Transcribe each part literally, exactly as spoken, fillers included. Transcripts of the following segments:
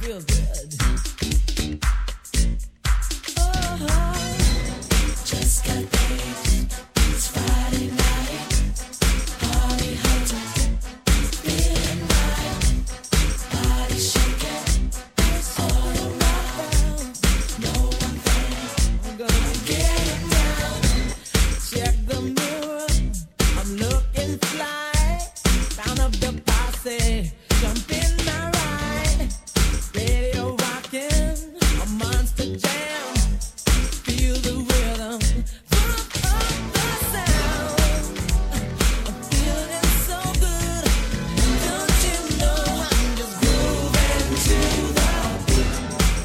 feels good. Oh, just got paid. It's Friday night. Party hunter, feeling right. Body shaking, all around. No one thing, I'm gonna get down. Check the mirror, I'm looking fly. Round up the posse, jump in my ride. Radio rocking, a monster jam. Feel the rhythm, pump up the sound. I'm feeling so good, don't you know I'm just grooving to the beat.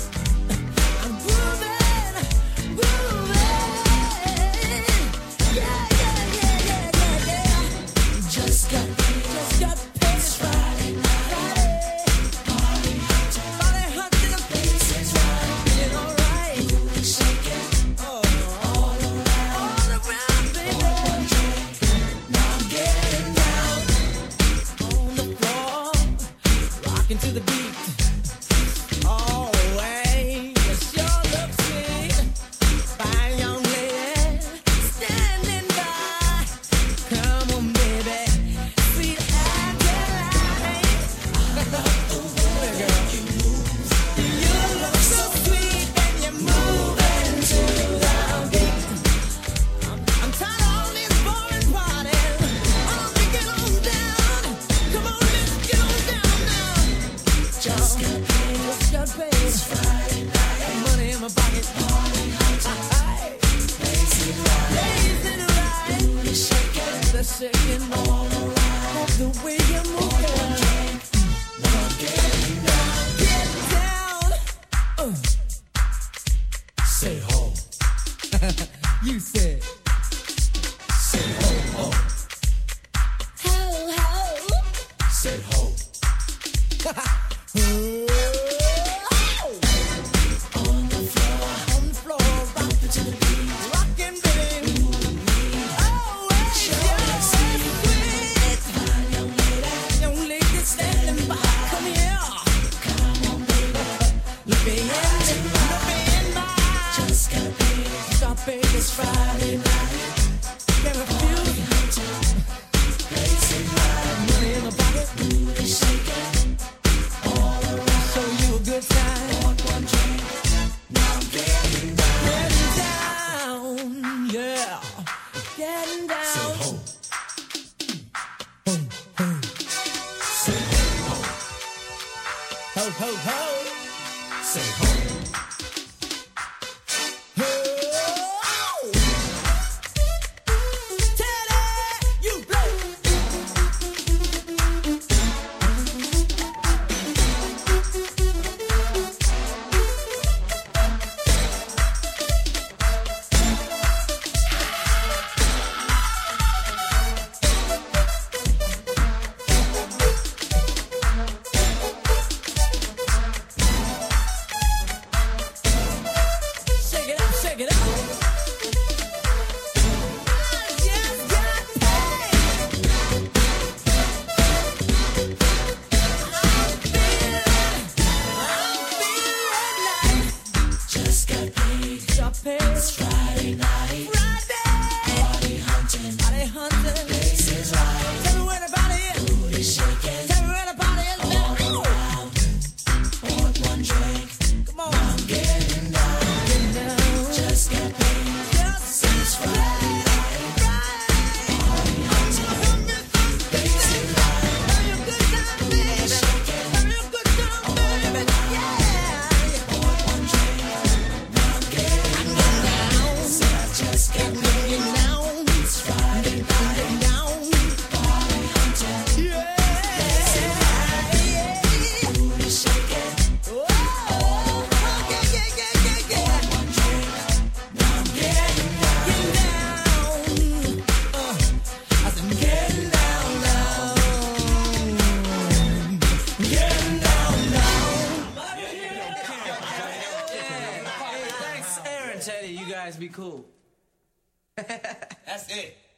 I'm grooving, grooving. Yeah, yeah, yeah, yeah, yeah, yeah. Just got paid, just got paid. It's Friday night. Party hunter, party hunter. The place is right, feeling alright. Booty shaking, oh, all around, all around, baby. One drink, now I'm getting down on the floor, rocking to the beat. Oh, way, you sure look sweet. Fine young lady, standing by. Come on, baby, sweet Adeline. I love the way, girl, you move. You look so sweet and you're moving to the beat. I'm, I'm tired of all these boring parties. I want to get on down. Come on, let's get on down now. Just got paid, just got paid. It's Friday night. Money in my pocket. Party hunter, lazy ride, lazy ride. Booty shaking, the shaking all around. The way you move, girl. Now I'm getting down, getting down. Uh. Say ho. You said. Say ho, ho. Ho, ho. Say ho. On the floor, on the floor, rockin' to the beat, rockin', baby. Oh, hey, you're sweet, fine young lady, young lady standing by. Come here, come on, baby. Look me in, look me in my eyes. Just got paid, got paid this Friday night. Can I feel it? Lazy ride, money in the pocket, booty shaking. All around, show you a good time. Want one drink, now I'm getting down, getting down, yeah, getting down. Say ho, ho, ho. Say ho, ho, ho, ho, ho. Say ho. Ho. Teddy, you blow. Shake it out, shake it out. I just got paid. I'm feeling, I'm feeling nice. Just got paid, got paid. It's Friday night. Friday. Party hunting, party hunting. Place is right. Tell me where the party is. Booty shaking. Tell me where the party is. All around. Want one drink. Come on. Now I'm getting down, getting down. Just got paid. Just it's Friday night. Friday. Party hunting. Place is right. Have you a good time, baby? Have you a good time, baby? Yeah. Want one drink. Now I'm getting down. Said I just got paid. Down. It's Friday night. Getting down. Party hunting. Yeah. Place is right. Yeah. Booty shaking. Oh, yeah, yeah, yeah, yeah, yeah. One drink, now I'm getting down, getting down. Uh, I said I'm getting down now, getting down now. Thanks, Aaron, Teddy. You guys be cool. That's it.